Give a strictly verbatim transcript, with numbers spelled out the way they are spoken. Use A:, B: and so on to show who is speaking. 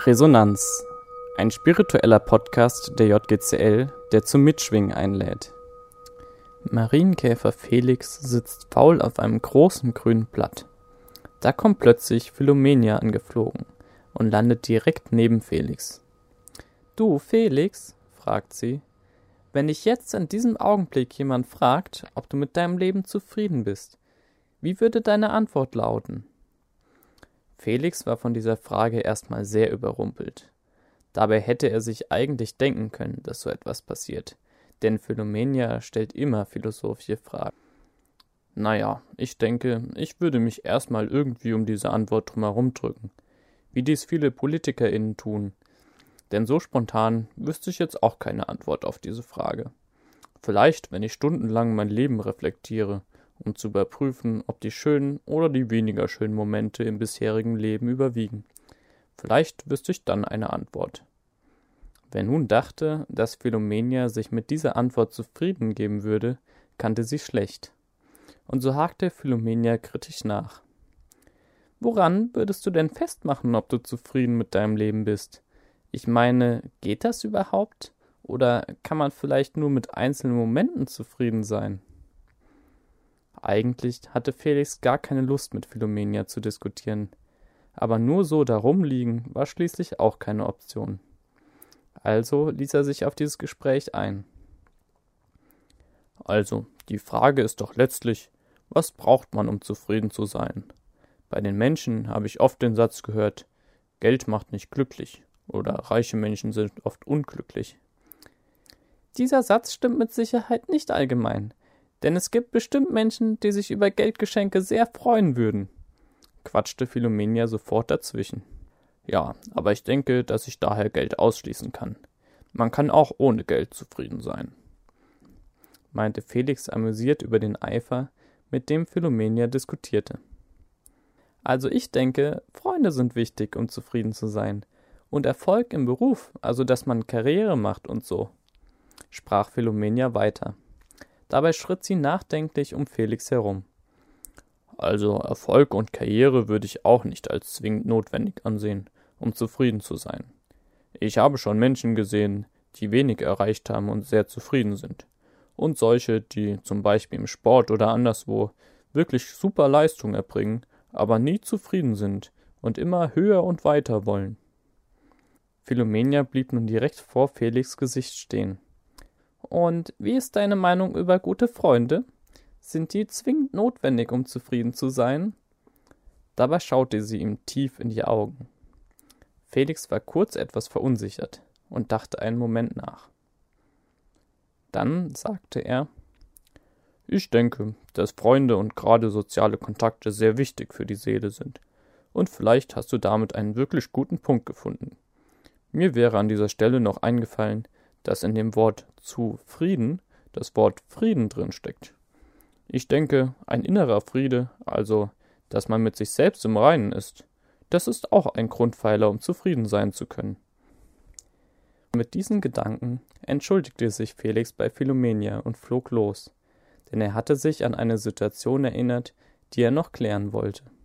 A: Resonanz, ein spiritueller Podcast der J G C L, der zum Mitschwingen einlädt. Marienkäfer Felix sitzt faul auf einem großen grünen Blatt. Da kommt plötzlich Philomenia angeflogen und landet direkt neben Felix. »Du, Felix«, fragt sie, »wenn dich jetzt in diesem Augenblick jemand fragt, ob du mit deinem Leben zufrieden bist, wie würde deine Antwort lauten?« Felix war von dieser Frage erstmal sehr überrumpelt. Dabei hätte er sich eigentlich denken können, dass so etwas passiert, denn Philomenia stellt immer philosophische Fragen. Naja, ich denke, ich würde mich erstmal irgendwie um diese Antwort drumherum drücken, wie dies viele PolitikerInnen tun, denn so spontan wüsste ich jetzt auch keine Antwort auf diese Frage. Vielleicht, wenn ich stundenlang mein Leben reflektiere, um zu überprüfen, ob die schönen oder die weniger schönen Momente im bisherigen Leben überwiegen. Vielleicht wüsste ich dann eine Antwort. Wer nun dachte, dass Philomenia sich mit dieser Antwort zufrieden geben würde, kannte sie schlecht. Und so hakte Philomenia kritisch nach. »Woran würdest du denn festmachen, ob du zufrieden mit deinem Leben bist? Ich meine, geht das überhaupt? Oder kann man vielleicht nur mit einzelnen Momenten zufrieden sein?« Eigentlich hatte Felix gar keine Lust, mit Philomenia zu diskutieren, aber nur so darum liegen war schließlich auch keine Option. Also ließ er sich auf dieses Gespräch ein. »Also, die Frage ist doch letztlich, was braucht man, um zufrieden zu sein? Bei den Menschen habe ich oft den Satz gehört, Geld macht nicht glücklich oder reiche Menschen sind oft unglücklich.« Dieser Satz stimmt mit Sicherheit nicht allgemein. Denn es gibt bestimmt Menschen, die sich über Geldgeschenke sehr freuen würden, quatschte Philomenia sofort dazwischen. »Ja, aber ich denke, dass ich daher Geld ausschließen kann. Man kann auch ohne Geld zufrieden sein«, meinte Felix amüsiert über den Eifer, mit dem Philomenia diskutierte. »Also ich denke, Freunde sind wichtig, um zufrieden zu sein. Und Erfolg im Beruf, also dass man Karriere macht und so«, sprach Philomenia weiter. Dabei schritt sie nachdenklich um Felix herum. »Also Erfolg und Karriere würde ich auch nicht als zwingend notwendig ansehen, um zufrieden zu sein. Ich habe schon Menschen gesehen, die wenig erreicht haben und sehr zufrieden sind. Und solche, die zum Beispiel im Sport oder anderswo wirklich super Leistung erbringen, aber nie zufrieden sind und immer höher und weiter wollen.« Philomenia blieb nun direkt vor Felix' Gesicht stehen. »Und wie ist deine Meinung über gute Freunde? Sind die zwingend notwendig, um zufrieden zu sein?« Dabei schaute sie ihm tief in die Augen. Felix war kurz etwas verunsichert und dachte einen Moment nach. Dann sagte er, »Ich denke, dass Freunde und gerade soziale Kontakte sehr wichtig für die Seele sind. Und vielleicht hast du damit einen wirklich guten Punkt gefunden. Mir wäre an dieser Stelle noch eingefallen, dass in dem Wort zufrieden das Wort Frieden drin steckt. Ich denke, ein innerer Friede, also dass man mit sich selbst im Reinen ist, das ist auch ein Grundpfeiler, um zufrieden sein zu können.« Mit diesen Gedanken entschuldigte sich Felix bei Philomenia und flog los, denn er hatte sich an eine Situation erinnert, die er noch klären wollte.